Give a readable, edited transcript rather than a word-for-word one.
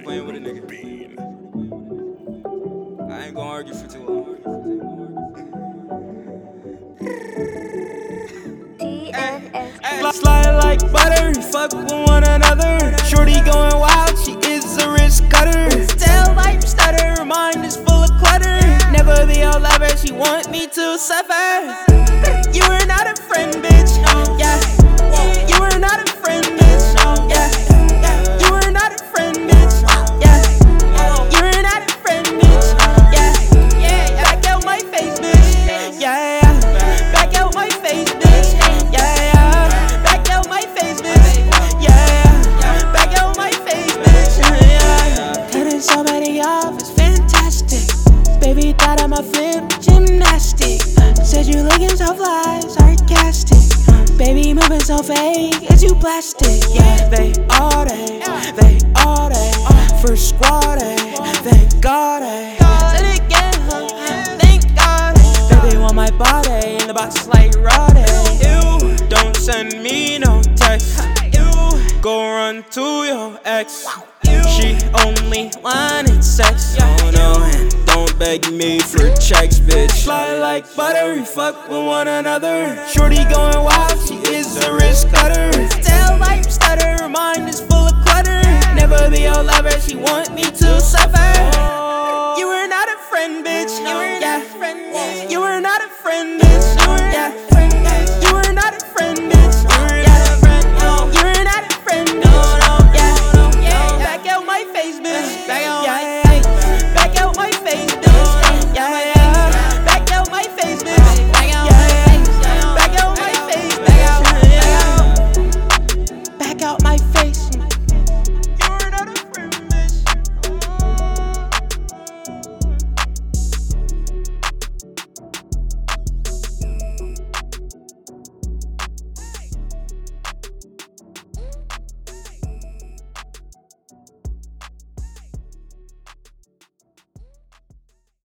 playing with a nigga. I ain't gonna argue for too long. Slide like butter, fuck with one another. Shorty going wild, she is a wrist cutter. Tail light stutter, her mind is full of clutter. Never be your lover, she want me to suffer. You are not a friend, bitch. Yeah. You are not a friend, bitch. Yeah. You are not a friend, bitch. Yeah. You are not a friend, bitch. Yeah. Back out my face, bitch. Yeah. Back out my face, bitch. Yeah. Back out my face, bitch. Yeah. Back out my face, bitch. Yeah. Cutting somebody off is fantastic. Baby thought I'ma flip gymnastic. Said you looking so fly, sarcastic. Baby moving so fake, it's you plastic. Yeah, they all day, first squad, thank God. Said it again, thank God. Baby want my body in the box like Roddy. Ew, don't send me no text. Ew, go run to your ex. She only wanted sex. Oh no, and don't beg me for checks, bitch. Fly like butter, fuck with one another. Shorty going wild, she is a wrist cutter. Tail light stutter, her mind is full of clutter. Never be your lover, she want me to suffer.